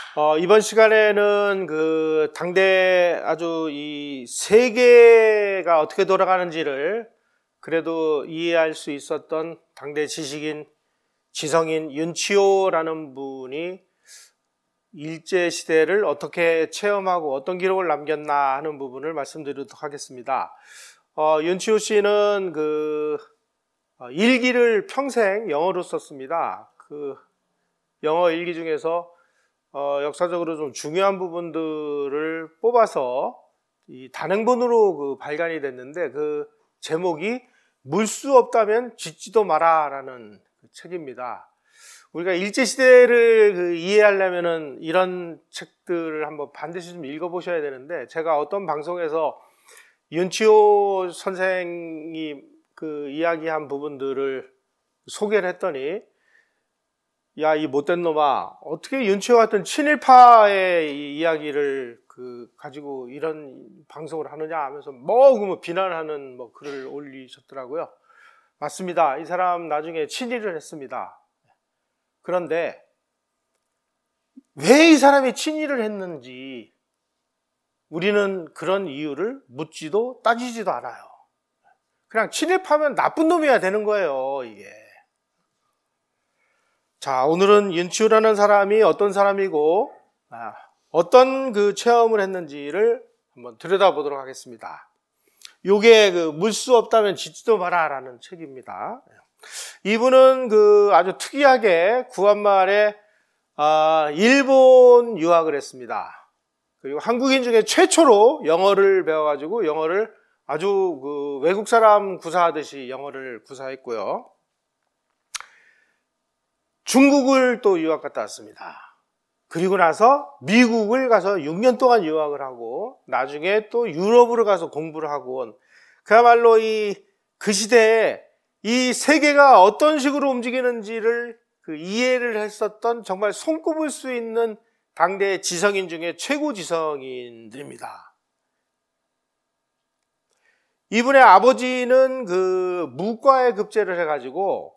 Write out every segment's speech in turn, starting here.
이번 시간에는 그 당대 아주 이 세계가 어떻게 돌아가는지를 그래도 이해할 수 있었던 당대 지식인, 지성인 윤치호라는 분이 일제시대를 어떻게 체험하고 어떤 기록을 남겼나 하는 부분을 말씀드리도록 하겠습니다. 윤치호 씨는 일기를 평생 영어로 썼습니다. 그 영어 일기 중에서 역사적으로 좀 중요한 부분들을 뽑아서 이 단행본으로 발간이 됐는데 그 제목이 물 수 없다면 짓지도 마라라는 책입니다. 우리가 일제시대를 이해하려면은 이런 책들을 한번 반드시 좀 읽어보셔야 되는데, 제가 어떤 방송에서 윤치호 선생이 이야기한 부분들을 소개를 했더니, 야, 이 못된 놈아, 어떻게 윤치호 같은 친일파의 이야기를 가지고 이런 방송을 하느냐 하면서 비난하는 글을 올리셨더라고요. 맞습니다. 이 사람 나중에 친일을 했습니다. 그런데 왜 이 사람이 친일을 했는지 우리는 그런 이유를 묻지도 따지지도 않아요. 그냥 친일파면 나쁜 놈이어야 되는 거예요, 이게. 자, 오늘은 윤치호라는 사람이 어떤 사람이고 어떤 체험을 했는지를 한번 들여다보도록 하겠습니다. 요게 물 수 없다면 짓지도 마라라는 책입니다. 이분은 아주 특이하게 구한말에 일본 유학을 했습니다. 그리고 한국인 중에 최초로 영어를 배워가지고 영어를 아주 외국 사람 구사하듯이 영어를 구사했고요. 중국을 또 유학 갔다 왔습니다. 그리고 나서 미국을 가서 6년 동안 유학을 하고 나중에 또 유럽으로 가서 공부를 하고 온, 그야말로 그 시대에 이 세계가 어떤 식으로 움직이는지를 이해를 했었던 정말 손꼽을 수 있는 당대 지성인 중에 최고 지성인들입니다. 이분의 아버지는 무과에 급제를 해가지고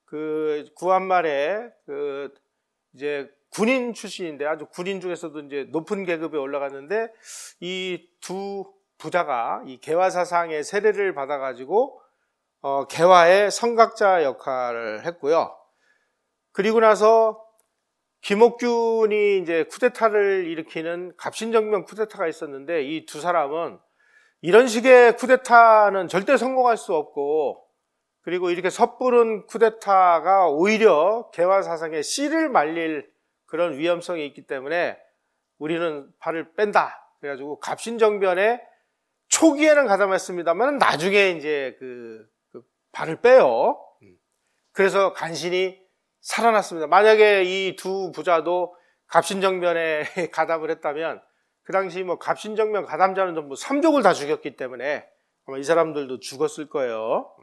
구한말에 이제 군인 출신인데 아주 군인 중에서도 이제 높은 계급에 올라갔는데, 이 두 부자가 이 개화사상의 세례를 받아가지고 개화의 성각자 역할을 했고요. 그리고 나서 김옥균이 이제 쿠데타를 일으키는 갑신정변 쿠데타가 있었는데, 이 두 사람은 이런 식의 쿠데타는 절대 성공할 수 없고, 그리고 이렇게 섣부른 쿠데타가 오히려 개화사상의 씨를 말릴 그런 위험성이 있기 때문에 우리는 발을 뺀다. 그래가지고 갑신정변에 초기에는 가담했습니다만 나중에 이제 발을 빼요. 그래서 간신히 살아났습니다. 만약에 이 두 부자도 갑신정변에 가담을 했다면 그 당시 갑신정변 가담자는 전부 삼족을 다 죽였기 때문에 아마 이 사람들도 죽었을 거예요.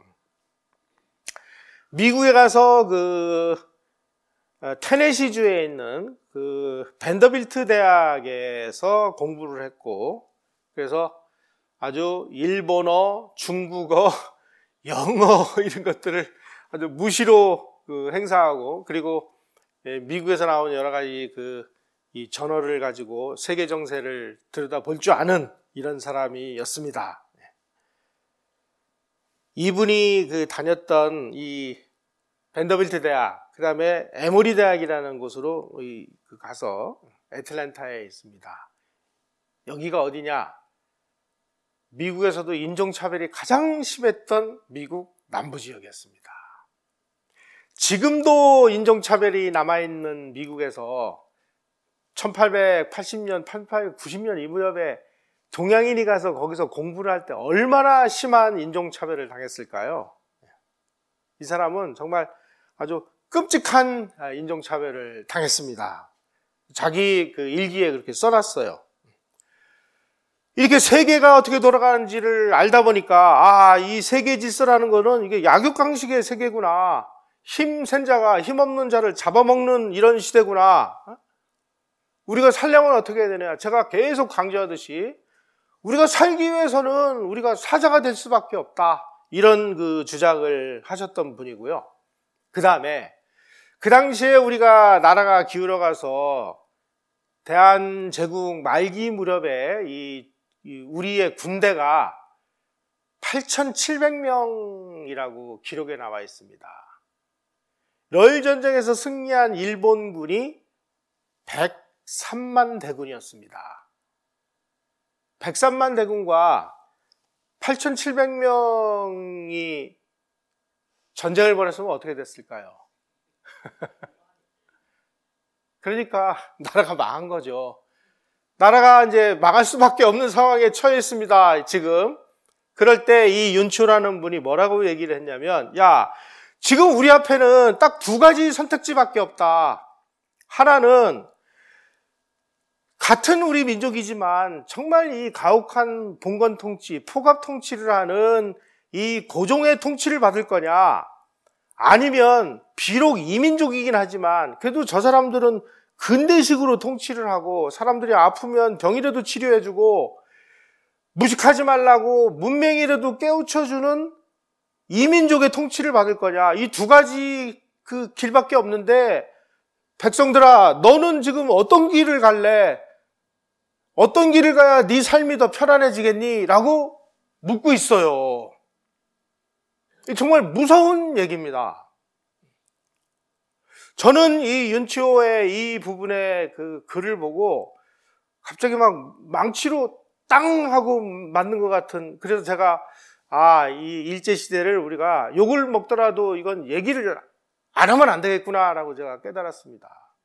미국에 가서 테네시주에 있는 밴더빌트 대학에서 공부를 했고, 그래서 아주 일본어, 중국어, 영어 이런 것들을 아주 무시로 행사하고, 그리고 미국에서 나온 여러 가지 이 전어를 가지고 세계 정세를 들여다볼 줄 아는 이런 사람이었습니다. 이분이 다녔던 이 밴더빌트 대학, 그 다음에 에모리 대학이라는 곳으로 가서 애틀랜타에 있습니다. 여기가 어디냐? 미국에서도 인종차별이 가장 심했던 미국 남부지역이었습니다. 지금도 인종차별이 남아있는 미국에서 1880년, 1890년 이 무렵에 동양인이 가서 거기서 공부를 할 때 얼마나 심한 인종차별을 당했을까요? 이 사람은 정말 아주 끔찍한 인종차별을 당했습니다. 자기 일기에 그렇게 써놨어요. 이렇게 세계가 어떻게 돌아가는지를 알다 보니까 이 세계 질서라는 거는 이게 약육강식의 세계구나. 힘센 자가 힘없는 자를 잡아먹는 이런 시대구나. 우리가 살려면 어떻게 해야 되냐. 제가 계속 강조하듯이 우리가 살기 위해서는 우리가 사자가 될 수밖에 없다. 이런 주장을 하셨던 분이고요. 그 다음에 그 당시에 우리가 나라가 기울어가서 대한제국 말기 무렵에 이 우리의 군대가 8,700명이라고 기록에 나와 있습니다. 러일 전쟁에서 승리한 일본군이 103만 대군이었습니다. 103만 대군과 8,700명이 전쟁을 벌였으면 어떻게 됐을까요? 그러니까 나라가 망한 거죠. 나라가 이제 망할 수밖에 없는 상황에 처해 있습니다, 지금. 그럴 때 이 윤치호라는 분이 뭐라고 얘기를 했냐면, 야, 지금 우리 앞에는 딱 두 가지 선택지밖에 없다. 하나는 같은 우리 민족이지만 정말 이 가혹한 봉건 통치, 포갑 통치를 하는 이 고종의 통치를 받을 거냐, 아니면 비록 이민족이긴 하지만 그래도 저 사람들은 근대식으로 통치를 하고 사람들이 아프면 병이라도 치료해주고 무식하지 말라고 문맹이라도 깨우쳐주는 이민족의 통치를 받을 거냐, 이 두 가지 그 길밖에 없는데 백성들아, 너는 지금 어떤 길을 갈래? 어떤 길을 가야 네 삶이 더 편안해지겠니? 라고 묻고 있어요. 정말 무서운 얘기입니다. 저는 이 윤치호의 이 부분의 그 글을 보고 갑자기 막 망치로 땅 하고 맞는 것 같은, 그래서 제가 이 일제시대를 우리가 욕을 먹더라도 이건 얘기를 안 하면 안 되겠구나라고 제가 깨달았습니다.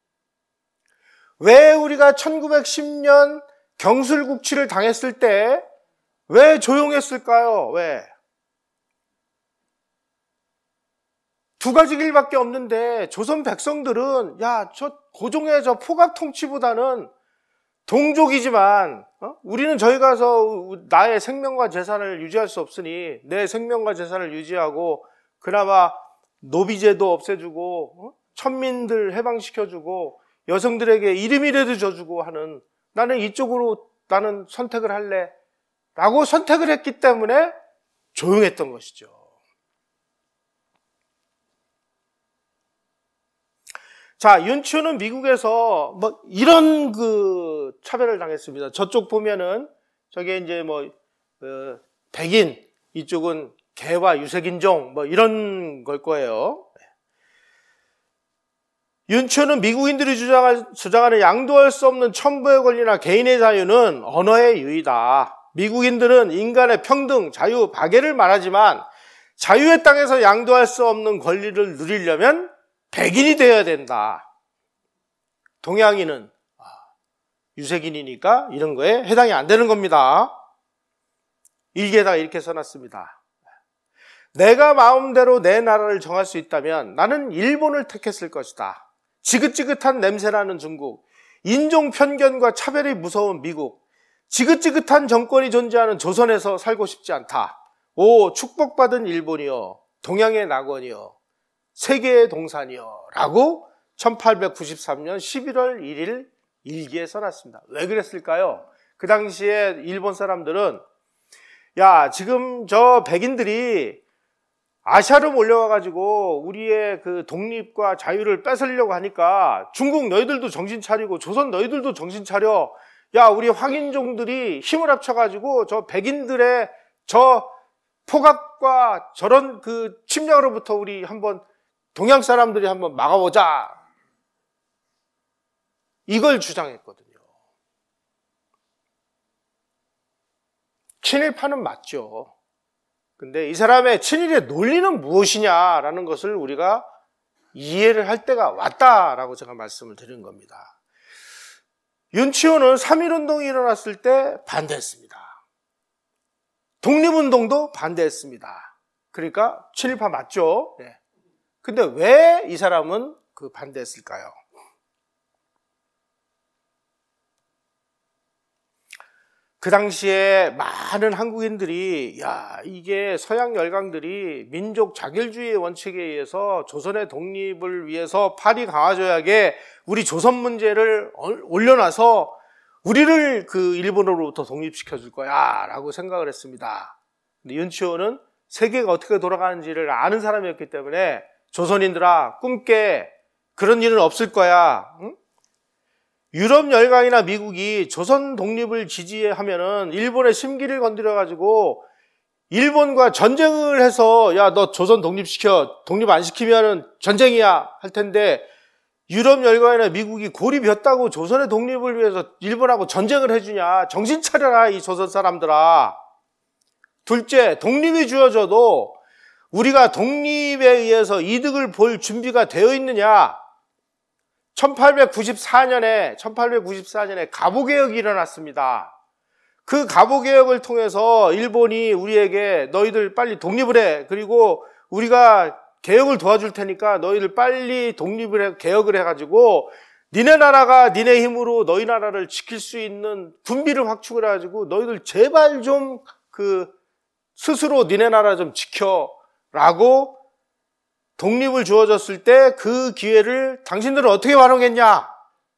왜 우리가 1910년 경술국치를 당했을 때 왜 조용했을까요? 왜? 두 가지 길밖에 없는데 조선 백성들은 저 고종의 저 포갑 통치보다는 동족이지만 우리는 저희 가서 나의 생명과 재산을 유지할 수 없으니 내 생명과 재산을 유지하고 그나마 노비제도 없애주고 천민들 해방시켜주고 여성들에게 이름이라도 줘주고 하는, 나는 이쪽으로 나는 선택을 할래 라고 선택을 했기 때문에 조용했던 것이죠. 자, 윤치호는 미국에서 뭐 이런 그 차별을 당했습니다. 저쪽 보면은 저게 이제 뭐 백인, 이쪽은 개와 유색인종 뭐 이런 걸 거예요. 윤치호는 미국인들이 주장하는 양도할 수 없는 천부의 권리나 개인의 자유는 언어의 유의다. 미국인들은 인간의 평등, 자유, 박애를 말하지만 자유의 땅에서 양도할 수 없는 권리를 누리려면 백인이 되어야 된다. 동양인은 유색인이니까 이런 거에 해당이 안 되는 겁니다. 일기에다가 이렇게 써놨습니다. 내가 마음대로 내 나라를 정할 수 있다면 나는 일본을 택했을 것이다. 지긋지긋한 냄새나는 중국, 인종 편견과 차별이 무서운 미국, 지긋지긋한 정권이 존재하는 조선에서 살고 싶지 않다. 오, 축복받은 일본이여, 동양의 낙원이여, 세계의 동산이여 라고 1893년 11월 1일 일기에 써놨습니다. 왜 그랬을까요? 그 당시에 일본 사람들은 지금 저 백인들이 아시아로 몰려와가지고 우리의 그 독립과 자유를 뺏으려고 하니까 중국 너희들도 정신 차리고 조선 너희들도 정신 차려. 우리 황인종들이 힘을 합쳐가지고 저 백인들의 저 포갑과 저런 그 침략으로부터 우리 한번 동양 사람들이 한번 막아보자. 이걸 주장했거든요. 친일파는 맞죠. 근데 이 사람의 친일의 논리는 무엇이냐라는 것을 우리가 이해를 할 때가 왔다라고 제가 말씀을 드린 겁니다. 윤치호는 3.1운동이 일어났을 때 반대했습니다. 독립운동도 반대했습니다. 그러니까 친일파 맞죠? 네. 근데 왜 이 사람은 그 반대했을까요? 그 당시에 많은 한국인들이 이게 서양 열강들이 민족 자결주의의 원칙에 의해서 조선의 독립을 위해서 팔이 강화조약에 우리 조선 문제를 올려놔서 우리를 그 일본으로부터 독립시켜 줄 거야 라고 생각을 했습니다. 근데 윤치호는 세계가 어떻게 돌아가는지를 아는 사람이었기 때문에 조선인들아 꿈깨, 그런 일은 없을 거야. 응? 유럽 열강이나 미국이 조선 독립을 지지하면은 일본의 심기를 건드려가지고 일본과 전쟁을 해서 야, 너 조선 독립시켜. 독립 안 시키면은 전쟁이야. 할 텐데 유럽 열강이나 미국이 골이 벼다고 조선의 독립을 위해서 일본하고 전쟁을 해주냐. 정신 차려라, 이 조선 사람들아. 둘째, 독립이 주어져도 우리가 독립에 의해서 이득을 볼 준비가 되어 있느냐. 1894년에 갑오개혁이 일어났습니다. 그 갑오개혁을 통해서 일본이 우리에게 너희들 빨리 독립을 해. 그리고 우리가 개혁을 도와줄 테니까 너희들 빨리 개혁을 해가지고 니네 나라가 니네 힘으로 너희 나라를 지킬 수 있는 군비를 확충을 해가지고 너희들 제발 좀 스스로 니네 나라 좀 지켜라고 독립을 주어졌을 때 그 기회를 당신들은 어떻게 활용했냐?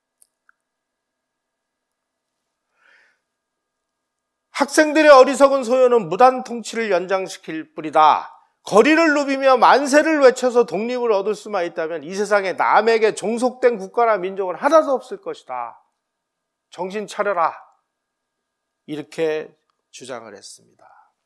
학생들의 어리석은 소요는 무단 통치를 연장시킬 뿐이다. 거리를 누비며 만세를 외쳐서 독립을 얻을 수만 있다면 이 세상에 남에게 종속된 국가나 민족은 하나도 없을 것이다. 정신 차려라. 이렇게 주장을 했습니다.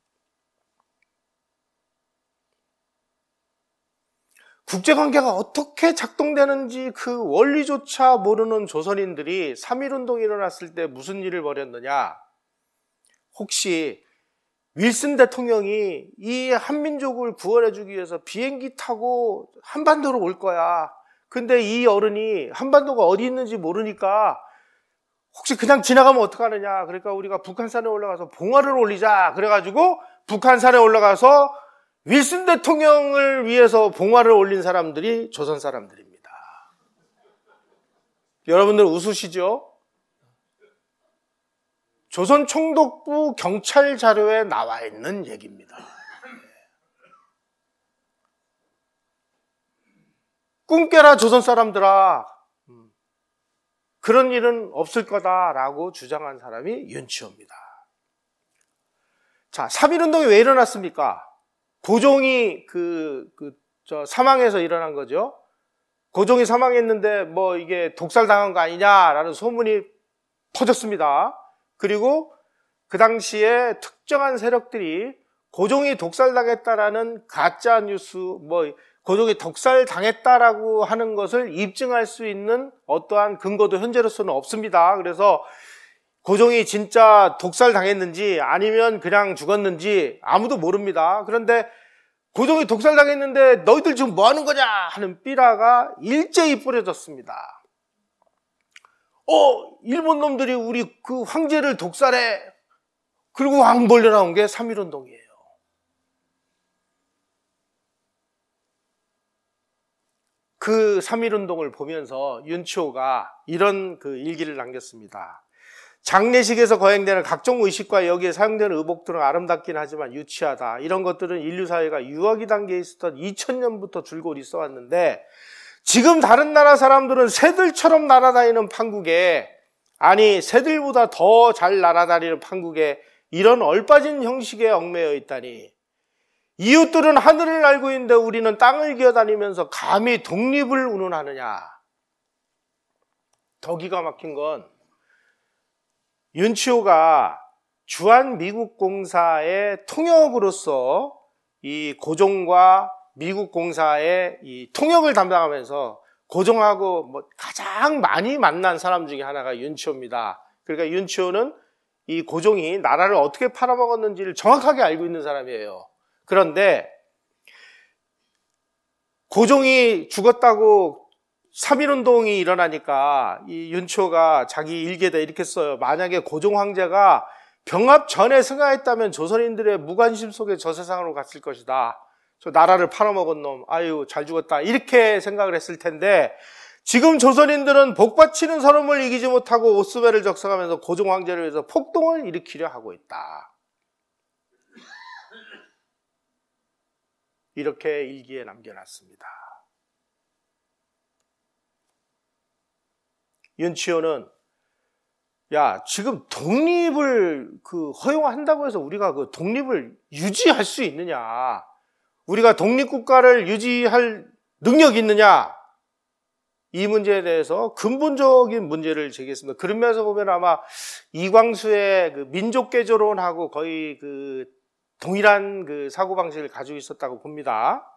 국제관계가 어떻게 작동되는지 그 원리조차 모르는 조선인들이 3.1운동이 일어났을 때 무슨 일을 벌였느냐? 혹시 윌슨 대통령이 이 한민족을 구원해주기 위해서 비행기 타고 한반도로 올 거야. 근데 이 어른이 한반도가 어디 있는지 모르니까 혹시 그냥 지나가면 어떡하느냐. 그러니까 우리가 북한산에 올라가서 봉화를 올리자. 그래가지고 북한산에 올라가서 윌슨 대통령을 위해서 봉화를 올린 사람들이 조선 사람들입니다. 여러분들 웃으시죠? 조선 총독부 경찰 자료에 나와 있는 얘기입니다. 꿈 깨라 조선 사람들아. 그런 일은 없을 거다라고 주장한 사람이 윤치호입니다. 자, 3.1운동이 왜 일어났습니까? 고종이 사망해서 일어난 거죠. 고종이 사망했는데 뭐 이게 독살당한 거 아니냐라는 소문이 퍼졌습니다. 그리고 그 당시에 특정한 세력들이 고종이 독살당했다라는 가짜 뉴스, 고종이 독살당했다라고 하는 것을 입증할 수 있는 어떠한 근거도 현재로서는 없습니다. 그래서 고종이 진짜 독살당했는지 아니면 그냥 죽었는지 아무도 모릅니다. 그런데 고종이 독살당했는데 너희들 지금 뭐 하는 거냐 하는 삐라가 일제히 뿌려졌습니다. 일본 놈들이 우리 그 황제를 독살해. 그리고 왕벌려 나온 게 3.1운동이에요. 그 3.1운동을 보면서 윤치호가 이런 일기를 남겼습니다. 장례식에서 거행되는 각종 의식과 여기에 사용되는 의복들은 아름답긴 하지만 유치하다. 이런 것들은 인류 사회가 유아기 단계에 있었던 2000년부터 줄곧 있어 왔는데 지금 다른 나라 사람들은 새들처럼 날아다니는 판국에, 아니 새들보다 더 잘 날아다니는 판국에 이런 얼빠진 형식에 얽매여 있다니. 이웃들은 하늘을 날고 있는데 우리는 땅을 기어다니면서 감히 독립을 운운하느냐. 더 기가 막힌 건 윤치호가 주한미국공사의 통역으로서 이 고종과 미국공사의 이 통역을 담당하면서 고종하고 가장 많이 만난 사람 중에 하나가 윤치호입니다. 그러니까 윤치호는 이 고종이 나라를 어떻게 팔아먹었는지를 정확하게 알고 있는 사람이에요. 그런데 고종이 죽었다고 3.1운동이 일어나니까 이 윤치호가 자기 일기에다 이렇게 써요. 만약에 고종 황제가 병합 전에 승하했다면 조선인들의 무관심 속에 저 세상으로 갔을 것이다. 저 나라를 팔아먹은 놈, 아유 잘 죽었다. 이렇게 생각을 했을 텐데 지금 조선인들은 복받치는 서름을 이기지 못하고 오스베를 적성하면서 고종 황제를 위해서 폭동을 일으키려 하고 있다. 이렇게 일기에 남겨놨습니다. 윤치호는 지금 독립을 허용한다고 해서 우리가 그 독립을 유지할 수 있느냐? 우리가 독립국가를 유지할 능력이 있느냐? 이 문제에 대해서 근본적인 문제를 제기했습니다. 그런 면에서 보면 아마 이광수의 그 민족개조론하고 거의 그 동일한 그 사고방식을 가지고 있었다고 봅니다.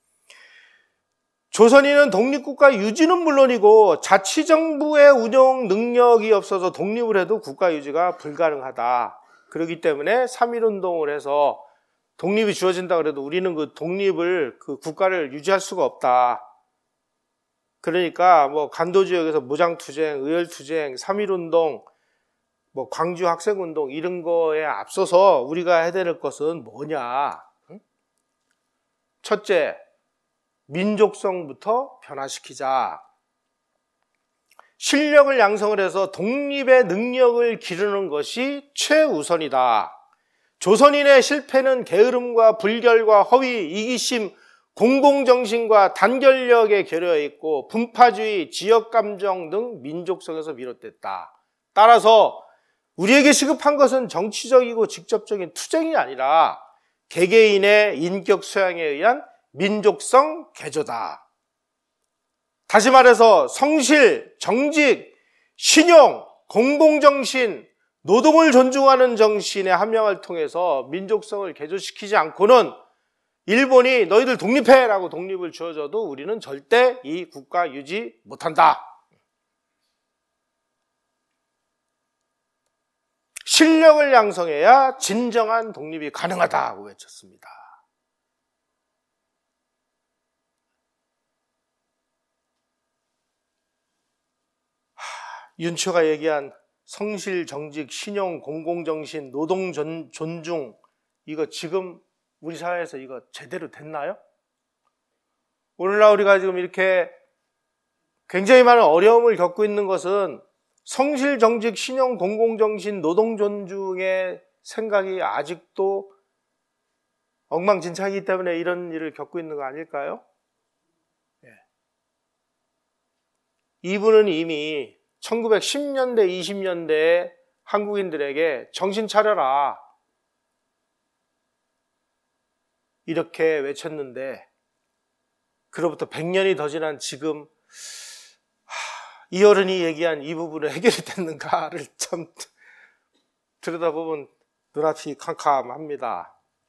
조선인은 독립국가 유지는 물론이고 자치정부의 운영 능력이 없어서 독립을 해도 국가 유지가 불가능하다. 그렇기 때문에 3.1운동을 해서 독립이 주어진다 그래도 우리는 그 독립을, 그 국가를 유지할 수가 없다. 그러니까 뭐 간도지역에서 무장투쟁, 의열투쟁, 3.1운동, 뭐 광주 학생운동 이런 거에 앞서서 우리가 해야 될 것은 뭐냐? 첫째, 민족성부터 변화시키자. 실력을 양성을 해서 독립의 능력을 기르는 것이 최우선이다. 조선인의 실패는 게으름과 불결과 허위, 이기심, 공공정신과 단결력에 결여해 있고 분파주의, 지역감정 등 민족성에서 비롯됐다. 따라서 우리에게 시급한 것은 정치적이고 직접적인 투쟁이 아니라 개개인의 인격 소양에 의한 민족성 개조다. 다시 말해서 성실, 정직, 신용, 공공정신, 노동을 존중하는 정신의 함양을 통해서 민족성을 개조시키지 않고는 일본이 너희들 독립해! 라고 독립을 주어줘도 우리는 절대 이 국가 유지 못한다. 실력을 양성해야 진정한 독립이 가능하다고 외쳤습니다. 윤초가 얘기한 성실, 정직, 신용, 공공정신, 노동 존중, 이거 지금 우리 사회에서 이거 제대로 됐나요? 오늘날 우리가 지금 이렇게 굉장히 많은 어려움을 겪고 있는 것은 성실, 정직, 신용, 공공정신, 노동 존중의 생각이 아직도 엉망진창이기 때문에 이런 일을 겪고 있는 거 아닐까요? 이분은 이미 1910년대, 20년대에 한국인들에게 정신 차려라 이렇게 외쳤는데 그로부터 100년이 더 지난 지금 이 어른이 얘기한 이 부분은 해결이 됐는가를 참 들여다보면 눈앞이 캄캄합니다.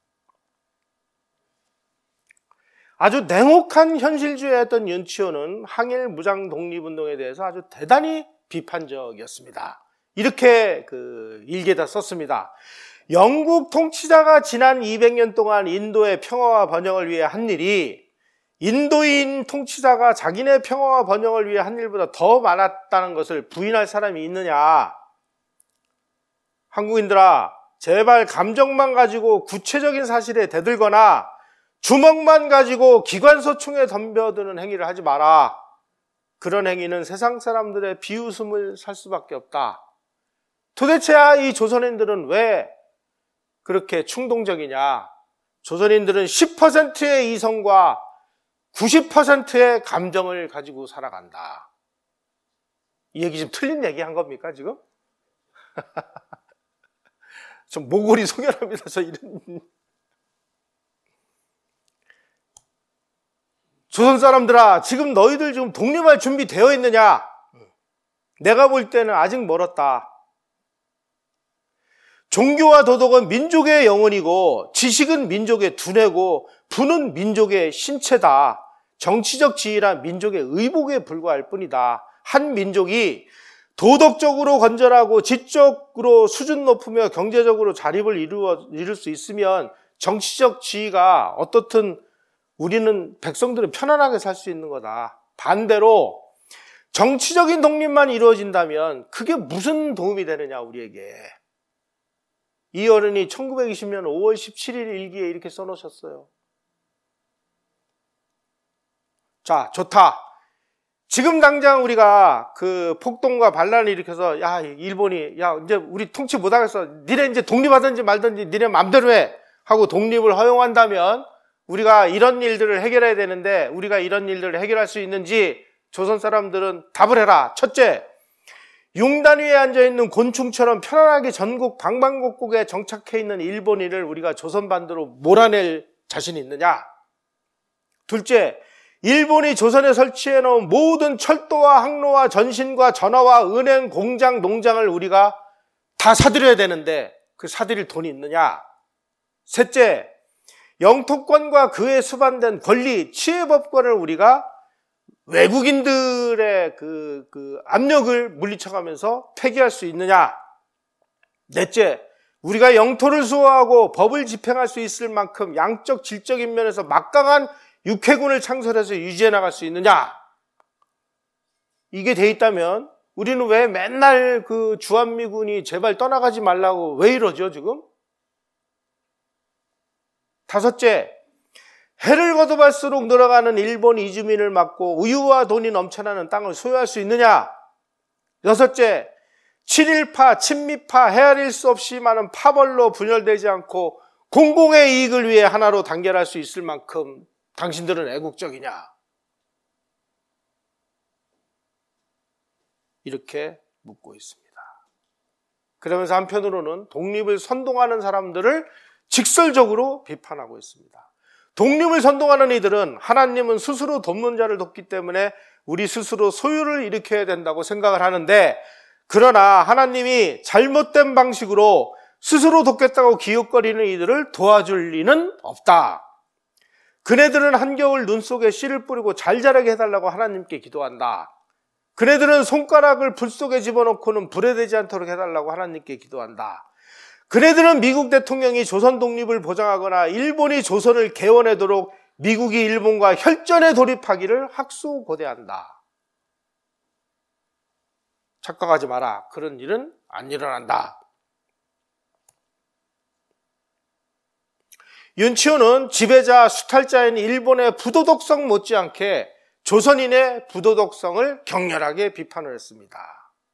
아주 냉혹한 현실주의였던 윤치호는 항일 무장 독립운동에 대해서 아주 대단히 비판적이었습니다. 이렇게 일기에다 썼습니다. 영국 통치자가 지난 200년 동안 인도의 평화와 번영을 위해 한 일이 인도인 통치자가 자기네 평화와 번영을 위해 한 일보다 더 많았다는 것을 부인할 사람이 있느냐? 한국인들아, 제발 감정만 가지고 구체적인 사실에 대들거나 주먹만 가지고 기관소총에 덤벼드는 행위를 하지 마라. 그런 행위는 세상 사람들의 비웃음을 살 수밖에 없다. 도대체 이 조선인들은 왜 그렇게 충동적이냐? 조선인들은 10%의 이성과 90%의 감정을 가지고 살아간다. 이 얘기 지금 틀린 얘기 한 겁니까, 지금? 좀 모골이 소견합니다, 저 이런. 조선 사람들아, 지금 너희들 지금 독립할 준비 되어 있느냐? 내가 볼 때는 아직 멀었다. 종교와 도덕은 민족의 영혼이고 지식은 민족의 두뇌고 부는 민족의 신체다. 정치적 지위란 민족의 의복에 불과할 뿐이다. 한 민족이 도덕적으로 건전하고 지적으로 수준 높으며 경제적으로 자립을 이룰 수 있으면 정치적 지위가 어떻든 우리는 백성들은 편안하게 살 수 있는 거다. 반대로 정치적인 독립만 이루어진다면 그게 무슨 도움이 되느냐 우리에게. 이 어른이 1920년 5월 17일 일기에 이렇게 써놓으셨어요. 자, 좋다. 지금 당장 우리가 그 폭동과 반란을 일으켜서 일본이 이제 우리 통치 못하겠어. 니네 이제 독립하든지 말든지 니네 맘대로 해 하고 독립을 허용한다면 우리가 이런 일들을 해결해야 되는데 우리가 이런 일들을 해결할 수 있는지 조선 사람들은 답을 해라. 첫째, 융단 위에 앉아있는 곤충처럼 편안하게 전국 방방곡곡에 정착해 있는 일본인을 우리가 조선반도로 몰아낼 자신이 있느냐? 둘째, 일본이 조선에 설치해 놓은 모든 철도와 항로와 전신과 전화와 은행, 공장, 농장을 우리가 다 사들여야 되는데 그 사들일 돈이 있느냐? 셋째, 영토권과 그에 수반된 권리, 치해법권을 우리가 외국인들의 그 압력을 물리쳐가면서 폐기할 수 있느냐? 넷째, 우리가 영토를 수호하고 법을 집행할 수 있을 만큼 양적, 질적인 면에서 막강한 육해군을 창설해서 유지해 나갈 수 있느냐? 이게 돼 있다면 우리는 왜 맨날 그 주한미군이 제발 떠나가지 말라고 왜 이러죠, 지금? 다섯째, 해를 거듭할수록 늘어가는 일본 이주민을 막고 우유와 돈이 넘쳐나는 땅을 소유할 수 있느냐? 여섯째, 친일파, 친미파, 헤아릴 수 없이 많은 파벌로 분열되지 않고 공공의 이익을 위해 하나로 단결할 수 있을 만큼 당신들은 애국적이냐? 이렇게 묻고 있습니다. 그러면서 한편으로는 독립을 선동하는 사람들을 직설적으로 비판하고 있습니다. 독립을 선동하는 이들은 하나님은 스스로 돕는 자를 돕기 때문에 우리 스스로 소유를 일으켜야 된다고 생각을 하는데, 그러나 하나님이 잘못된 방식으로 스스로 돕겠다고 기웃거리는 이들을 도와줄 리는 없다. 그네들은 한겨울 눈 속에 씨를 뿌리고 잘 자라게 해달라고 하나님께 기도한다. 그네들은 손가락을 불 속에 집어넣고는 불에 대지 않도록 해달라고 하나님께 기도한다. 그네들은 미국 대통령이 조선 독립을 보장하거나 일본이 조선을 개원하도록 미국이 일본과 혈전에 돌입하기를 학수고대한다. 착각하지 마라. 그런 일은 안 일어난다. 윤치호는 지배자, 수탈자인 일본의 부도덕성 못지않게 조선인의 부도덕성을 격렬하게 비판을 했습니다.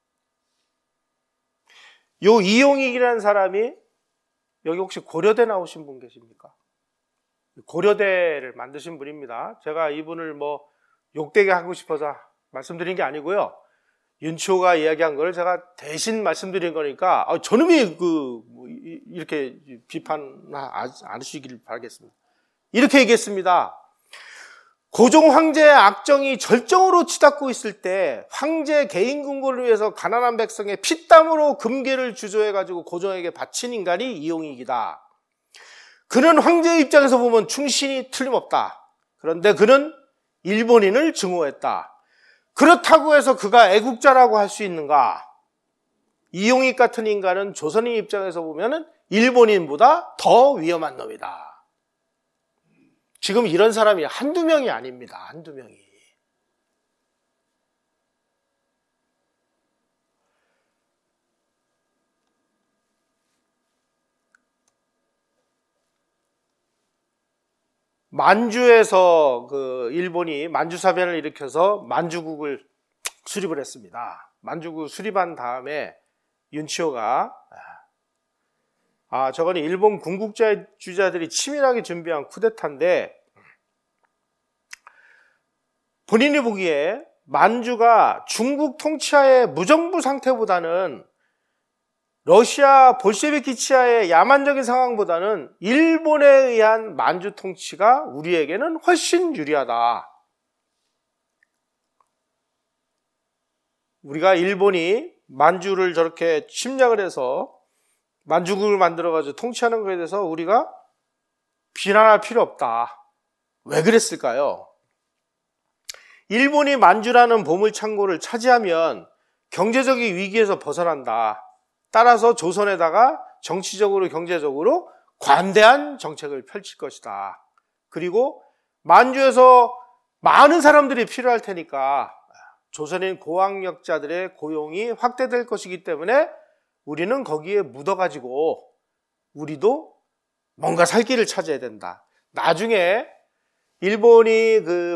요 이용익이라는 사람이 여기 혹시 고려대 나오신 분 계십니까? 고려대를 만드신 분입니다. 제가 이분을 욕되게 하고 싶어서 말씀드린 게 아니고요. 윤치호가 이야기한 걸 제가 대신 말씀드린 거니까 저놈이 이렇게 비판하지 않으시길 바라겠습니다. 이렇게 얘기했습니다. 고종 황제의 악정이 절정으로 치닫고 있을 때 황제 개인 궁궐을 위해서 가난한 백성의 피땀으로 금괴를 주조해가지고 고종에게 바친 인간이 이용익이다. 그는 황제의 입장에서 보면 충신이 틀림없다. 그런데 그는 일본인을 증오했다. 그렇다고 해서 그가 애국자라고 할 수 있는가? 이용익 같은 인간은 조선인 입장에서 보면 일본인보다 더 위험한 놈이다. 지금 이런 사람이 한두 명이 아닙니다. 한두 명이. 만주에서 일본이 만주사변을 일으켜서 만주국을 수립을 했습니다. 만주국 수립한 다음에 윤치호가 저건 일본 군국주의자들이 치밀하게 준비한 쿠데타인데, 본인이 보기에 만주가 중국 통치하에 무정부 상태보다는 러시아 볼셰비키 치하의 야만적인 상황보다는 일본에 의한 만주 통치가 우리에게는 훨씬 유리하다. 우리가 일본이 만주를 저렇게 침략을 해서 만주국을 만들어가지고 통치하는 것에 대해서 우리가 비난할 필요 없다. 왜 그랬을까요? 일본이 만주라는 보물창고를 차지하면 경제적인 위기에서 벗어난다. 따라서 조선에다가 정치적으로 경제적으로 관대한 정책을 펼칠 것이다. 그리고 만주에서 많은 사람들이 필요할 테니까 조선인 고학력자들의 고용이 확대될 것이기 때문에 우리는 거기에 묻어가지고 우리도 뭔가 살 길을 찾아야 된다. 나중에 일본이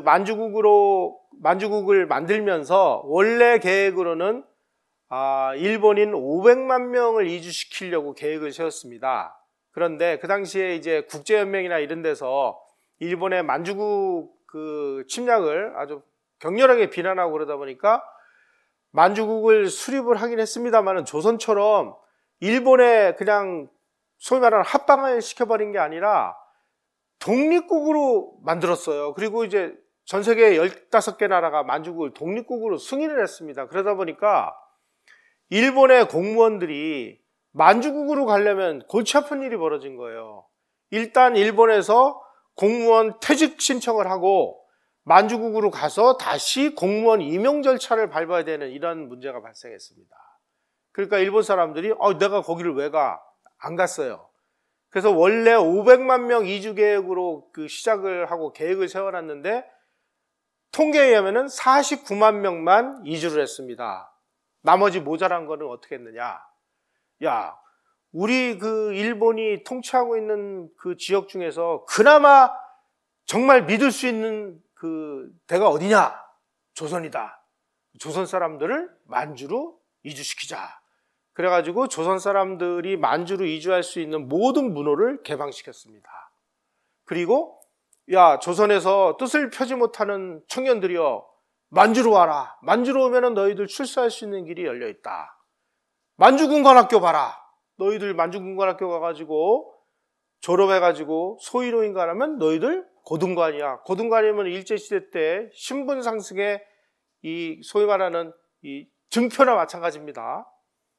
만주국을 만들면서 원래 계획으로는 일본인 500만 명을 이주시키려고 계획을 세웠습니다. 그런데 그 당시에 이제 국제연맹이나 이런 데서 일본의 만주국 침략을 아주 격렬하게 비난하고 그러다 보니까 만주국을 수립을 하긴 했습니다만 조선처럼 일본에 그냥 소위 말하는 합방을 시켜버린 게 아니라 독립국으로 만들었어요. 그리고 이제 전 세계 15개 나라가 만주국을 독립국으로 승인을 했습니다. 그러다 보니까 일본의 공무원들이 만주국으로 가려면 골치 아픈 일이 벌어진 거예요. 일단 일본에서 공무원 퇴직 신청을 하고 만주국으로 가서 다시 공무원 임용 절차를 밟아야 되는 이런 문제가 발생했습니다. 그러니까 일본 사람들이 내가 거기를 왜 가? 안 갔어요. 그래서 원래 500만 명 이주 계획으로 시작을 하고 계획을 세워놨는데 통계에 의하면 49만 명만 이주를 했습니다. 나머지 모자란 거는 어떻게 했느냐? 야, 우리 일본이 통치하고 있는 그 지역 중에서 그나마 정말 믿을 수 있는 데가 어디냐? 조선이다. 조선 사람들을 만주로 이주시키자. 그래가지고 조선 사람들이 만주로 이주할 수 있는 모든 문호를 개방시켰습니다. 그리고 조선에서 뜻을 펴지 못하는 청년들이여 만주로 와라. 만주로 오면 너희들 출세할 수 있는 길이 열려있다. 만주군관학교 봐라. 너희들 만주군관학교 가가지고 졸업해가지고 소위로인가라면 너희들 고등관이야. 고등관이면 일제시대 때 신분 상승의 이 소위 말하는 이 증표나 마찬가지입니다.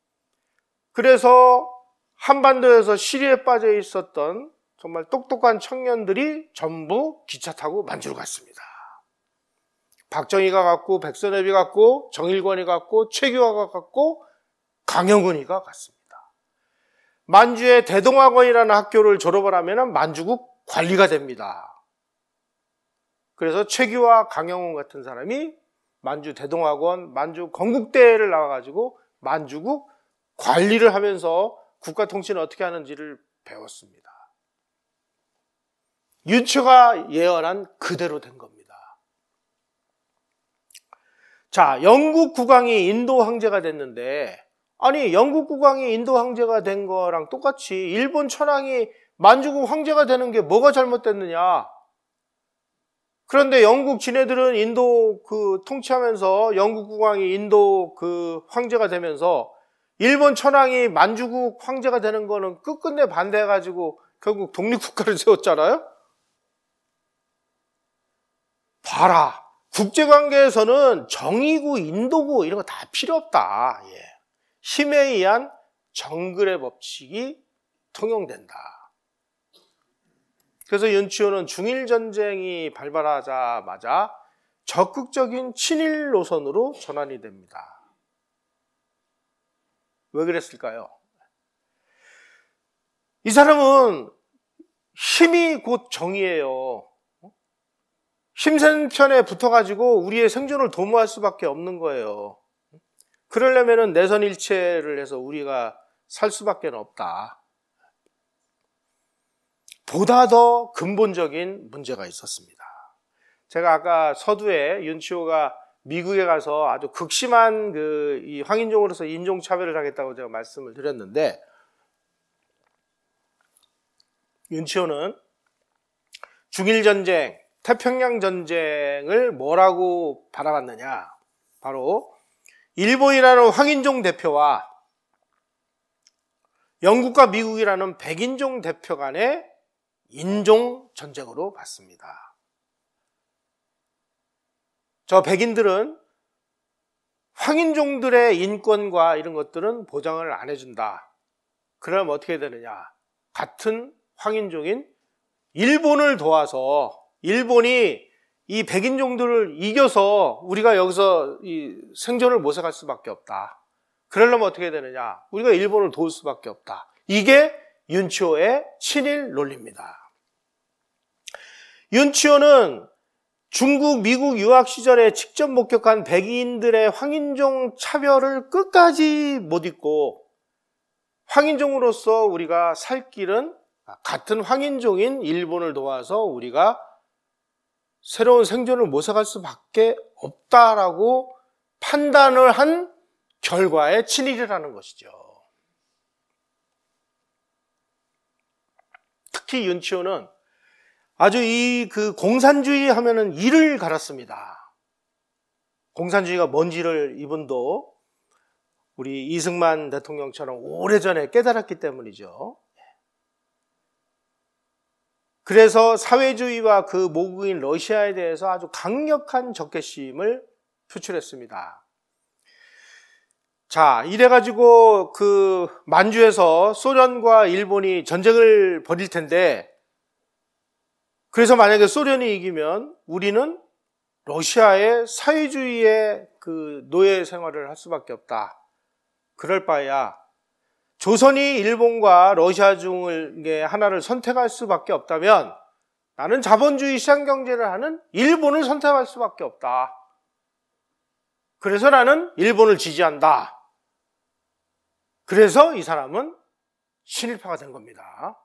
그래서 한반도에서 시리에 빠져 있었던 정말 똑똑한 청년들이 전부 기차 타고 만주로 갔습니다. 박정희가 갔고, 백선엽이 갔고, 정일권이 갔고, 최규하가 갔고, 강영훈이가 갔습니다. 만주의 대동학원이라는 학교를 졸업을 하면 만주국 관리가 됩니다. 그래서 최규하, 강영훈 같은 사람이 만주 대동학원, 만주 건국대를 나와가지고 만주국 관리를 하면서 국가 통치는 어떻게 하는지를 배웠습니다. 윤초가 예언한 그대로 된 겁니다. 자, 영국 국왕이 인도 황제가 됐는데, 아니 영국 국왕이 인도 황제가 된 거랑 똑같이 일본 천황이 만주국 황제가 되는 게 뭐가 잘못됐느냐? 그런데 영국 지네들은 인도 통치하면서 영국 국왕이 인도 황제가 되면서 일본 천황이 만주국 황제가 되는 거는 끝끝내 반대해가지고 결국 독립국가를 세웠잖아요? 봐라. 국제관계에서는 정의구, 인도구 이런 거 다 필요 없다. 힘에 의한 정글의 법칙이 통용된다. 그래서 윤치호는 중일전쟁이 발발하자마자 적극적인 친일 노선으로 전환이 됩니다. 왜 그랬을까요? 이 사람은 힘이 곧 정의예요. 힘센 편에 붙어가지고 우리의 생존을 도모할 수밖에 없는 거예요. 그러려면 내선일체를 해서 우리가 살 수밖에 없다. 보다 더 근본적인 문제가 있었습니다. 제가 아까 서두에 윤치호가 미국에 가서 아주 극심한 이 황인종으로서 인종차별을 하겠다고 제가 말씀을 드렸는데, 윤치호는 중일전쟁, 태평양전쟁을 뭐라고 바라봤느냐? 바로 일본이라는 황인종 대표와 영국과 미국이라는 백인종 대표 간의 인종전쟁으로 봤습니다. 저 백인들은 황인종들의 인권과 이런 것들은 보장을 안 해준다. 그러면 어떻게 되느냐? 같은 황인종인 일본을 도와서 일본이 이 백인종들을 이겨서 우리가 여기서 이 생존을 모색할 수밖에 없다. 그러려면 어떻게 되느냐? 우리가 일본을 도울 수밖에 없다. 이게 윤치호의 친일 논리입니다. 윤치호는 중국, 미국 유학 시절에 직접 목격한 백인들의 황인종 차별을 끝까지 못 잊고 황인종으로서 우리가 살 길은 같은 황인종인 일본을 도와서 우리가 새로운 생존을 모색할 수밖에 없다라고 판단을 한 결과의 친일이라는 것이죠. 특히 윤치호는 아주 공산주의 하면은 이를 갈았습니다. 공산주의가 뭔지를 이분도 우리 이승만 대통령처럼 오래전에 깨달았기 때문이죠. 그래서 사회주의와 그 모국인 러시아에 대해서 아주 강력한 적개심을 표출했습니다. 자, 이래가지고 그 만주에서 소련과 일본이 전쟁을 벌일 텐데, 그래서 만약에 소련이 이기면 우리는 러시아의 사회주의의 그 노예 생활을 할 수밖에 없다. 그럴 바에야 조선이 일본과 러시아 중에 하나를 선택할 수밖에 없다면 나는 자본주의 시장경제를 하는 일본을 선택할 수밖에 없다. 그래서 나는 일본을 지지한다. 그래서 이 사람은 친일파가 된 겁니다.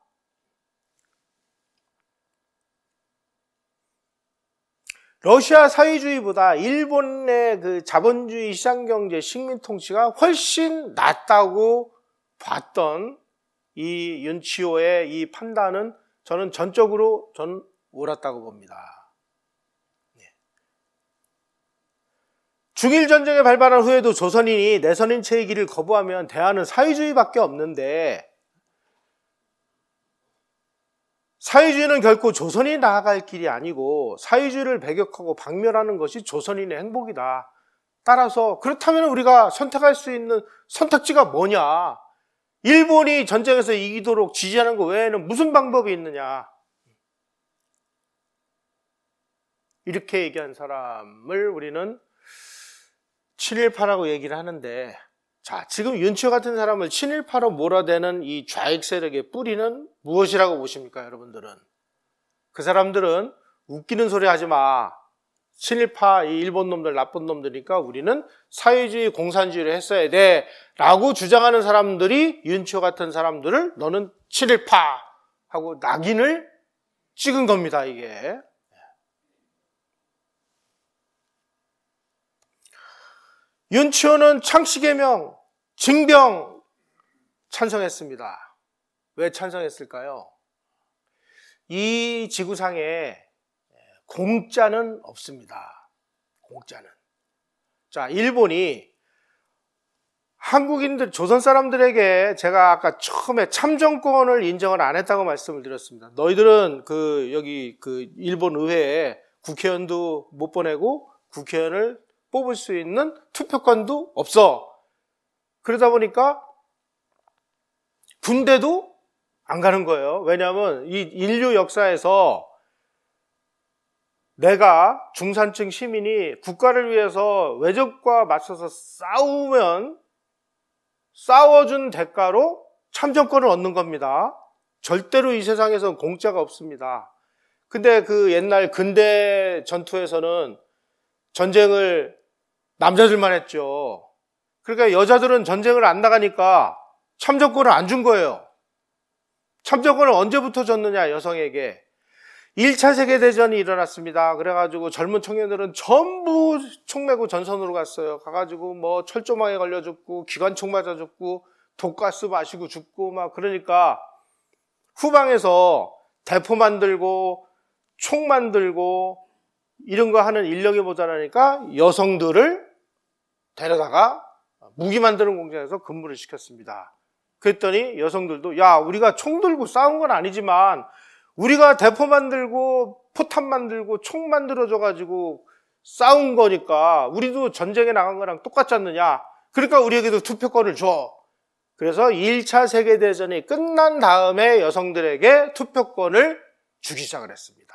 러시아 사회주의보다 일본의 그 자본주의 시장경제 식민통치가 훨씬 낫다고 봤던 이 윤치호의 이 판단은 저는 전적으로 옳았다고 봅니다. 중일전쟁에 발발한 후에도 조선인이 내선인체의 길을 거부하면 대안은 사회주의밖에 없는데, 사회주의는 결코 조선이 나아갈 길이 아니고 사회주의를 배격하고 박멸하는 것이 조선인의 행복이다. 따라서 그렇다면 우리가 선택할 수 있는 선택지가 뭐냐? 일본이 전쟁에서 이기도록 지지하는 것 외에는 무슨 방법이 있느냐? 이렇게 얘기한 사람을 우리는 친일파라고 얘기를 하는데, 자, 지금 윤치호 같은 사람을 친일파로 몰아대는 이 좌익 세력의 뿌리는 무엇이라고 보십니까, 여러분들은? 그 사람들은 웃기는 소리 하지 마. 친일파, 이 일본 놈들, 나쁜 놈들이니까 우리는 사회주의, 공산주의를 했어야 돼. 라고 주장하는 사람들이 윤치호 같은 사람들을 너는 친일파 하고 낙인을 찍은 겁니다, 이게. 윤치호는 창씨개명, 징병 찬성했습니다. 왜 찬성했을까요? 이 지구상에 공짜는 없습니다. 공짜는. 자, 일본이 한국인들, 조선 사람들에게 제가 아까 처음에 참정권을 인정을 안 했다고 말씀을 드렸습니다. 너희들은 여기 일본 의회에 국회의원도 못 보내고 국회의원을 뽑을 수 있는 투표권도 없어. 그러다 보니까 군대도 안 가는 거예요. 왜냐하면 이 인류 역사에서 내가 중산층 시민이 국가를 위해서 외적과 맞서서 싸워준 대가로 참정권을 얻는 겁니다. 절대로 이 세상에서는 공짜가 없습니다. 근데 그 옛날 근대 전투에서는 전쟁을 남자들만 했죠. 그러니까 여자들은 전쟁을 안 나가니까 참정권을 안 준 거예요. 참정권을 언제부터 줬느냐, 여성에게. 1차 세계대전이 일어났습니다. 그래가지고 젊은 청년들은 전부 총 메고 전선으로 갔어요. 가가지고 뭐 철조망에 걸려 죽고, 기관총 맞아 죽고, 독가스 마시고 죽고, 막 그러니까 후방에서 대포 만들고, 총 만들고, 이런 거 하는 인력이 모자라니까 여성들을 데려다가 무기 만드는 공장에서 근무를 시켰습니다. 그랬더니 여성들도, 야, 우리가 총 들고 싸운 건 아니지만 우리가 대포 만들고 포탄 만들고 총 만들어줘가지고 싸운 거니까 우리도 전쟁에 나간 거랑 똑같지 않느냐. 그러니까 우리에게도 투표권을 줘. 그래서 1차 세계대전이 끝난 다음에 여성들에게 투표권을 주기 시작을 했습니다.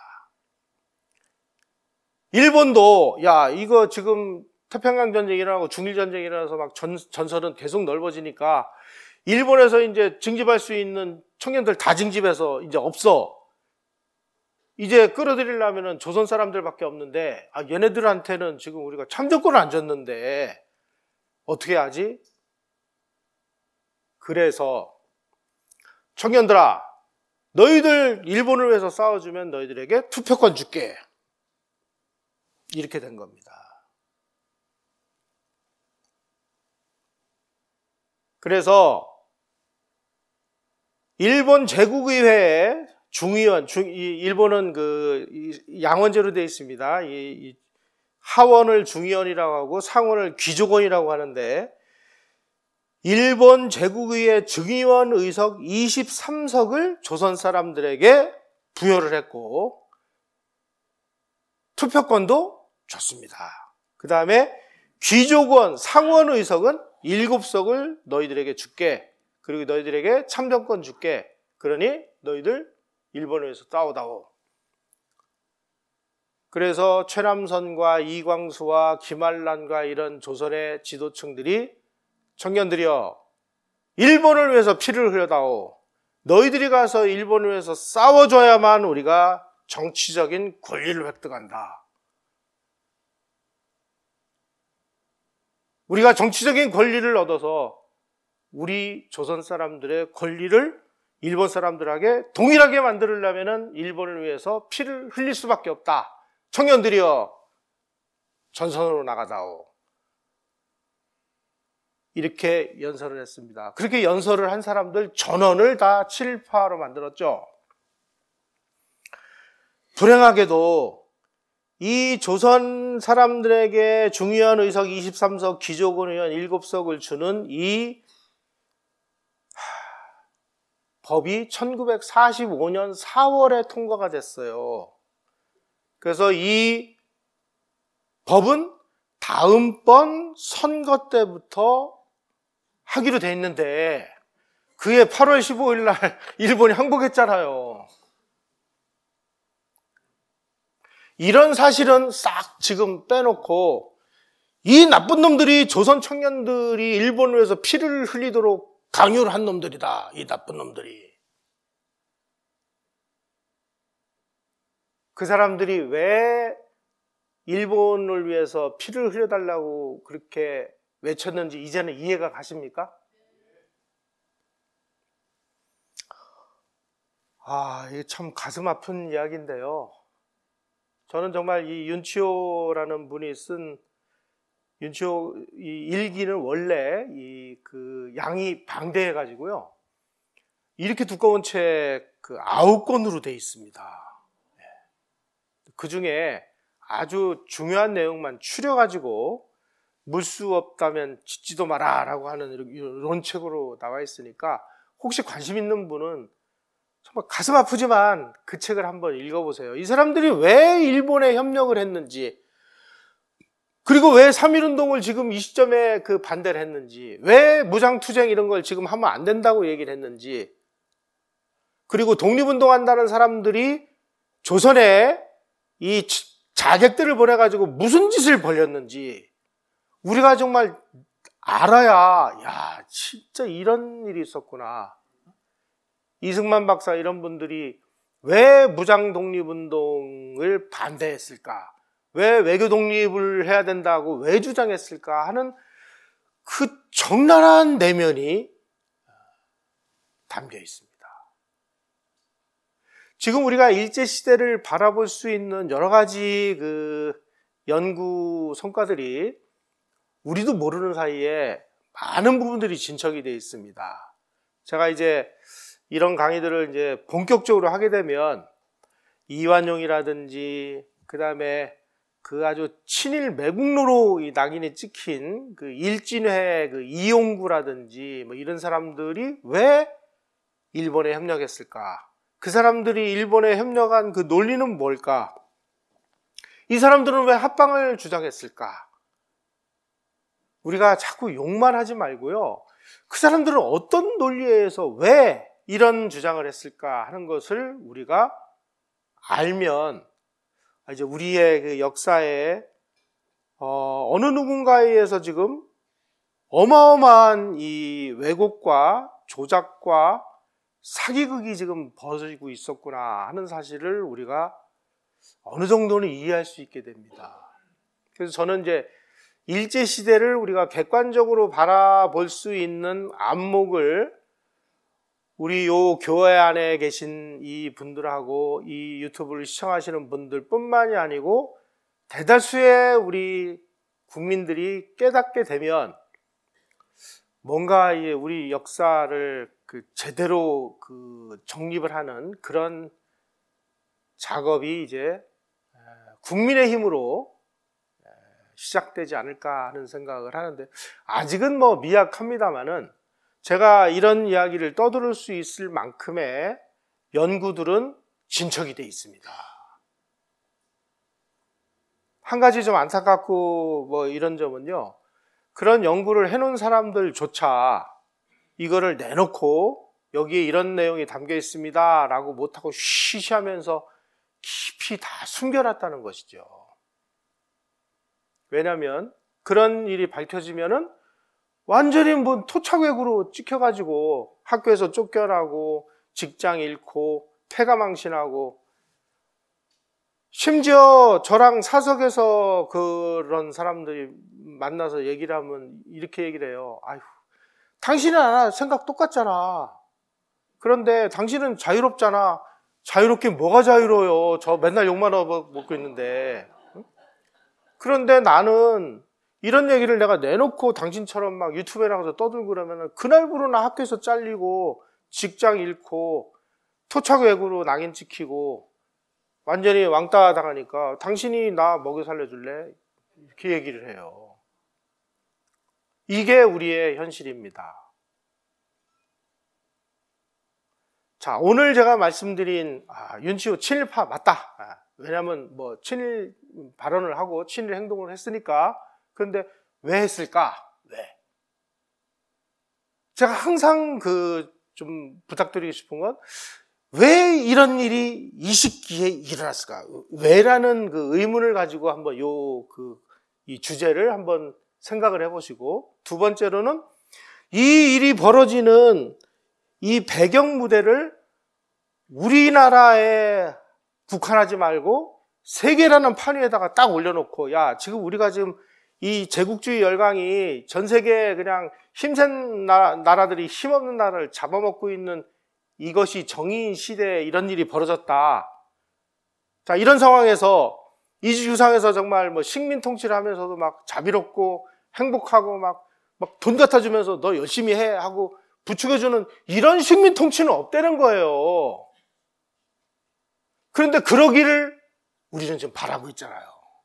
일본도, 야, 이거 지금 태평양 전쟁이 일어나고 중일 전쟁이 일어나서 막 전선은 계속 넓어지니까 일본에서 이제 징집할 수 있는 청년들 다 징집해서 이제 없어. 이제 끌어들이려면 조선 사람들밖에 없는데, 얘네들한테는 지금 우리가 참정권을 안 줬는데 어떻게 하지? 그래서 청년들아, 너희들 일본을 위해서 싸워주면 너희들에게 투표권 줄게. 이렇게 된 겁니다. 그래서 일본 제국의회의 중의원, 일본은 양원제로 되어 있습니다. 하원을 중의원이라고 하고 상원을 귀족원이라고 하는데, 일본 제국의회 중의원 의석 23석을 조선 사람들에게 부여를 했고 투표권도 줬습니다. 그 다음에 귀족원, 상원 의석은 7석을 너희들에게 줄게. 그리고 너희들에게 참정권 줄게. 그러니 너희들 일본에서 싸우다오. 그래서 최남선과 이광수와 김한란과 이런 조선의 지도층들이 청년들이여 일본을 위해서 피를 흘려다오. 너희들이 가서 일본을 위해서 싸워줘야만 우리가 정치적인 권리를 획득한다. 우리가 정치적인 권리를 얻어서 우리 조선 사람들의 권리를 일본 사람들에게 동일하게 만들려면 일본을 위해서 피를 흘릴 수밖에 없다. 청년들이여 전선으로 나가다오. 이렇게 연설을 했습니다. 그렇게 연설을 한 사람들 전원을 다 친일파로 만들었죠. 불행하게도 이 조선 사람들에게 중요한 의석 23석, 귀족원 의원 7석을 주는 이 법이 1945년 4월에 통과가 됐어요. 그래서 이 법은 다음번 선거 때부터 하기로 돼 있는데 그해 8월 15일 날 일본이 항복했잖아요. 이런 사실은 싹 지금 빼놓고 이 나쁜 놈들이 조선 청년들이 일본을 위해서 피를 흘리도록 강요를 한 놈들이다. 이 나쁜 놈들이. 그 사람들이 왜 일본을 위해서 피를 흘려달라고 그렇게 외쳤는지 이제는 이해가 가십니까? 이게 참 가슴 아픈 이야기인데요. 저는 정말 이 윤치호라는 분이 쓴 윤치호 이 일기는 원래 그 양이 방대해가지고요. 이렇게 두꺼운 책 9권으로 돼 있습니다. 그 중에 아주 중요한 내용만 추려가지고 물 수 없다면 짓지도 마라 라고 하는 이런 책으로 나와 있으니까 혹시 관심 있는 분은 정말 가슴 아프지만 그 책을 한번 읽어보세요. 이 사람들이 왜 일본에 협력을 했는지, 그리고 왜 3.1운동을 지금 이 시점에 반대를 했는지, 왜 무장투쟁 이런 걸 지금 하면 안 된다고 얘기를 했는지, 그리고 독립운동한다는 사람들이 조선에 이 자객들을 보내가지고 무슨 짓을 벌였는지 우리가 정말 알아야 진짜 이런 일이 있었구나. 이승만 박사 이런 분들이 왜 무장 독립운동을 반대했을까? 왜 외교 독립을 해야 된다고 왜 주장했을까 하는 그 적나라한 내면이 담겨 있습니다. 지금 우리가 일제시대를 바라볼 수 있는 여러 가지 연구 성과들이 우리도 모르는 사이에 많은 부분들이 진척이 되어 있습니다. 제가 이제 이런 강의들을 이제 본격적으로 하게 되면 이완용이라든지 그 다음에 아주 친일 매국노로 이 낙인이 찍힌 일진회 이용구라든지 뭐 이런 사람들이 왜 일본에 협력했을까? 그 사람들이 일본에 협력한 그 논리는 뭘까? 이 사람들은 왜 합방을 주장했을까? 우리가 자꾸 욕만 하지 말고요. 그 사람들은 어떤 논리에 의해서 왜 이런 주장을 했을까 하는 것을 우리가 알면 이제 우리의 역사에 어느 누군가에 의해서 지금 어마어마한 이 왜곡과 조작과 사기극이 지금 벌어지고 있었구나 하는 사실을 우리가 어느 정도는 이해할 수 있게 됩니다. 그래서 저는 이제 일제시대를 우리가 객관적으로 바라볼 수 있는 안목을 우리 요 교회 안에 계신 이 분들하고 이 유튜브를 시청하시는 분들 뿐만이 아니고 대다수의 우리 국민들이 깨닫게 되면 뭔가 우리 역사를 제대로 정립을 하는 그런 작업이 이제 국민의 힘으로 시작되지 않을까 하는 생각을 하는데 아직은 뭐 미약합니다만은 제가 이런 이야기를 떠들을 수 있을 만큼의 연구들은 진척이 돼 있습니다. 한 가지 좀 안타깝고 뭐 이런 점은요, 그런 연구를 해놓은 사람들조차 이거를 내놓고 여기에 이런 내용이 담겨 있습니다 라고 못하고 쉬쉬하면서 깊이 다 숨겨놨다는 것이죠. 왜냐하면 그런 일이 밝혀지면은 완전히 뭐 토착외구로 찍혀가지고 학교에서 쫓겨나고 직장 잃고 패가망신하고, 심지어 저랑 사석에서 그런 사람들이 만나서 얘기를 하면 이렇게 얘기를 해요. 아휴, 당신은 나랑 생각 똑같잖아. 그런데 당신은 자유롭잖아. 자유롭긴 뭐가 자유로워요. 저 맨날 욕만 먹고 있는데. 그런데 나는 이런 얘기를 내가 내놓고 당신처럼 막 유튜브에 나가서 떠들고 그러면 그날부로 나 학교에서 잘리고 직장 잃고 토착외구로 낙인 찍히고 완전히 왕따 당하니까 당신이 나 먹여 살려줄래? 이렇게 얘기를 해요. 이게 우리의 현실입니다. 자, 오늘 제가 말씀드린 윤치호 친일파 맞다. 왜냐하면 뭐 친일 발언을 하고 친일 행동을 했으니까. 그런데 왜 했을까? 왜? 제가 항상 좀 부탁드리고 싶은 건, 왜 이런 일이 이 시기에 일어났을까? 왜라는 그 의문을 가지고 한번 이 주제를 한번 생각을 해보시고, 두 번째로는 이 일이 벌어지는 이 배경 무대를 우리나라에 국한하지 말고 세계라는 판 위에다가 딱 올려놓고, 야, 지금 우리가 지금 이 제국주의 열강이 전 세계에 그냥 힘센 나라들이 힘없는 나라를 잡아먹고 있는 이것이 정의인 시대에 이런 일이 벌어졌다. 자, 이런 상황에서 이주상에서 정말 뭐 식민 통치를 하면서도 막 자비롭고 행복하고 막 돈 갖다 주면서 너 열심히 해 하고 부추겨주는 이런 식민 통치는 없다는 거예요. 그런데 그러기를 우리는 지금 바라고 있잖아요.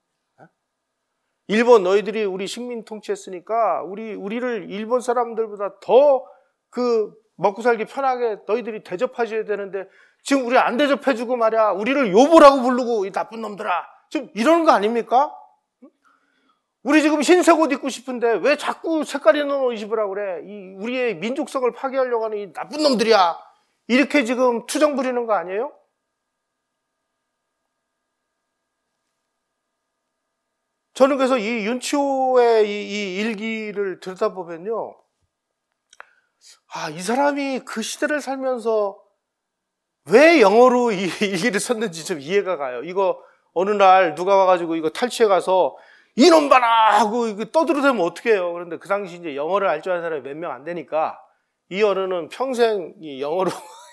일본 너희들이 우리 식민 통치했으니까 우리를 일본 사람들보다 더 먹고 살기 편하게 너희들이 대접하셔야 되는데 지금 우리 안 대접해주고 말이야. 우리를 요보라고 부르고 이 나쁜 놈들아. 지금 이러는 거 아닙니까? 우리 지금 흰색 옷 입고 싶은데 왜 자꾸 색깔 있는 옷 입으라고 그래? 우리의 민족성을 파괴하려고 하는 이 나쁜 놈들이야. 이렇게 지금 투정 부리는 거 아니에요? 저는 그래서 이 윤치호의 이 일기를 들여다보면요. 이 사람이 그 시대를 살면서 왜 영어로 이 일기를 썼는지 좀 이해가 가요. 이거 어느 날 누가 와가지고 이거 탈취해 가서 이놈 봐라 하고 이거 떠들어대면 어떻게 해요. 그런데 그 당시 이제 영어를 알 줄 아는 사람이 몇 명 안 되니까 이 어른은 평생 이 영어로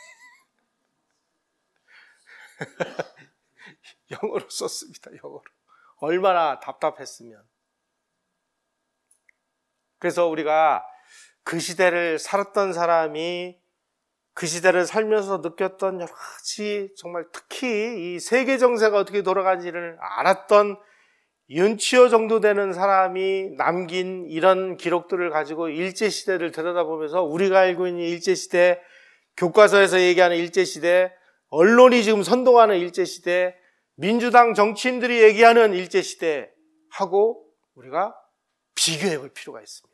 영어로 썼습니다. 영어로. 얼마나 답답했으면. 그래서 우리가 그 시대를 살았던 사람이 그 시대를 살면서 느꼈던 여러 가지, 정말 특히 이 세계 정세가 어떻게 돌아가는지를 알았던 윤치호 정도 되는 사람이 남긴 이런 기록들을 가지고 일제시대를 들여다보면서 우리가 알고 있는 일제시대, 교과서에서 얘기하는 일제시대, 언론이 지금 선동하는 일제시대, 민주당 정치인들이 얘기하는 일제시대하고 우리가 비교해 볼 필요가 있습니다.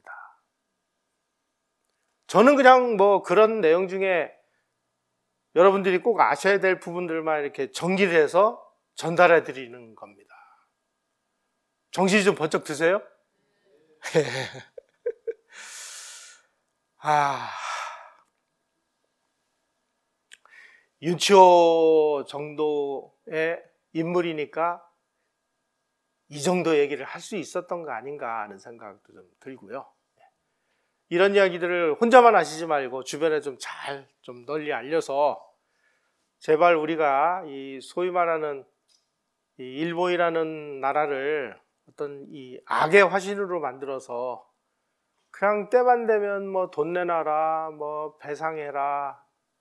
저는 그냥 뭐 그런 내용 중에 여러분들이 꼭 아셔야 될 부분들만 이렇게 정리를 해서 전달해 드리는 겁니다. 정신이 좀 번쩍 드세요? 윤치호 정도의 인물이니까 이 정도 얘기를 할 수 있었던 거 아닌가 하는 생각도 좀 들고요. 이런 이야기들을 혼자만 하시지 말고 주변에 좀 널리 알려서 제발 우리가 이 소위 말하는 이 일본이라는 나라를 어떤 이 악의 화신으로 만들어서 그냥 때만 되면 뭐 돈 내놔라, 뭐 배상해라.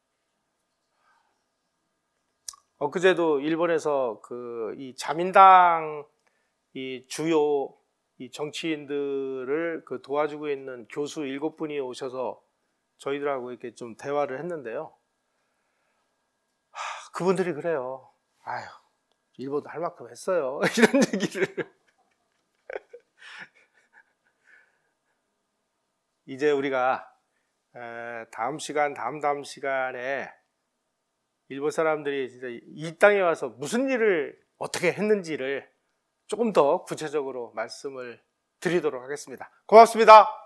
엊그제도 일본에서 이 자민당 이 주요 이 정치인들을 도와주고 있는 교수 7분이 오셔서 저희들하고 이렇게 좀 대화를 했는데요. 그분들이 그래요. 아유, 일본도 할 만큼 했어요. 이런 얘기를. 이제 우리가 다음 시간에 일본 사람들이 진짜 이 땅에 와서 무슨 일을 어떻게 했는지를 조금 더 구체적으로 말씀을 드리도록 하겠습니다. 고맙습니다.